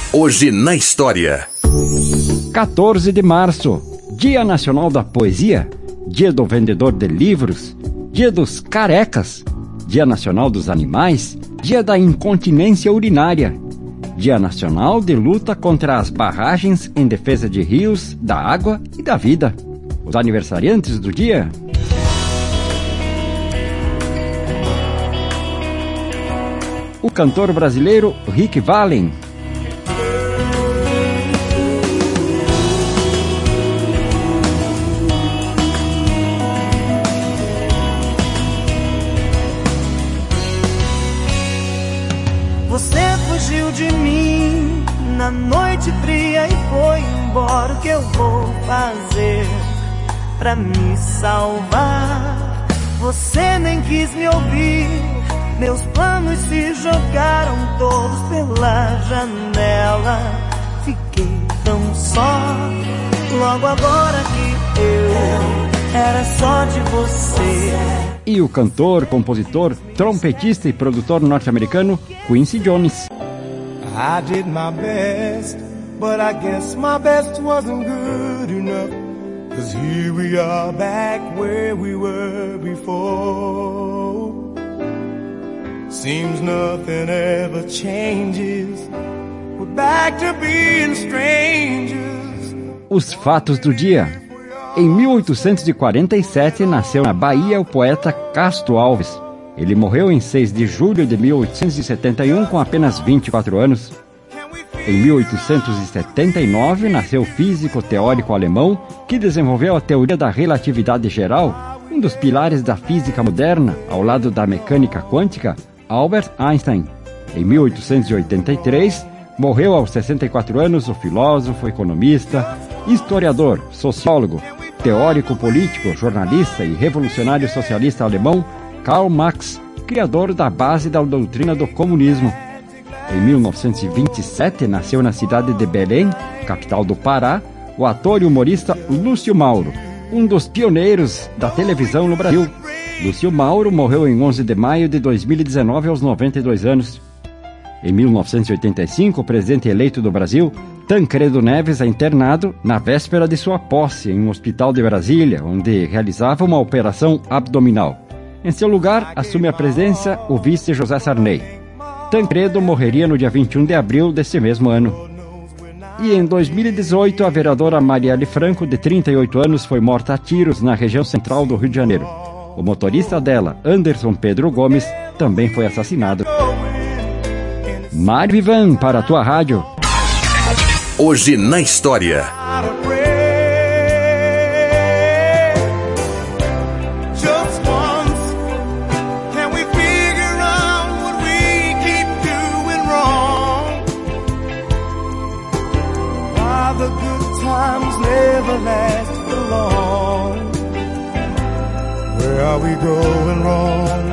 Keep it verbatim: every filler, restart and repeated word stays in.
Hoje na história. quatorze de março, Dia Nacional da Poesia, Dia do Vendedor de Livros, Dia dos Carecas, Dia Nacional dos Animais, Dia da Incontinência Urinária, Dia Nacional de Luta contra as Barragens em Defesa de Rios, da Água e da Vida. Os aniversariantes do dia: o cantor brasileiro Rick Wallin, você fugiu de mim na noite fria e foi embora. O que eu vou fazer pra me salvar? Você nem quis me ouvir, meus planos se jogaram todos pela janela. Fiquei tão só, logo agora que eu era só de você. E o cantor, compositor, trompetista e produtor norte-americano Quincy Jones. I did my best, but I guess my best wasn't good enough. 'Cause here we are back where we were before. Seems nothing ever changes. We're back to being strangers. Os fatos do dia. Em mil oitocentos e quarenta e sete, nasceu na Bahia o poeta Castro Alves. Ele morreu em seis de julho de mil oitocentos e setenta e um com apenas vinte e quatro anos. Em mil oitocentos e setenta e nove, nasceu o físico teórico alemão que desenvolveu a teoria da relatividade geral, um dos pilares da física moderna, ao lado da mecânica quântica, Albert Einstein. Em mil oitocentos e oitenta e três, morreu aos sessenta e quatro anos o filósofo, economista, historiador, sociólogo, teórico político, jornalista e revolucionário socialista alemão Karl Marx, criador da base da doutrina do comunismo. Em mil novecentos e vinte e sete, nasceu na cidade de Belém, capital do Pará, o ator e humorista Lúcio Mauro, um dos pioneiros da televisão no Brasil. Lúcio Mauro morreu em onze de maio de dois mil e dezenove, aos noventa e dois anos. Em mil novecentos e oitenta e cinco, o presidente eleito do Brasil, Tancredo Neves, é internado na véspera de sua posse em um hospital de Brasília, onde realizava uma operação abdominal. Em seu lugar, assume a presidência o vice José Sarney. Tancredo morreria no dia vinte e um de abril desse mesmo ano. E em dois mil e dezoito, a vereadora Marielle Franco, de trinta e oito anos, foi morta a tiros na região central do Rio de Janeiro. O motorista dela, Anderson Pedro Gomes, também foi assassinado. Mário Vivan, para a tua rádio. Hoje na história. The good times never last for long. Where are we going wrong?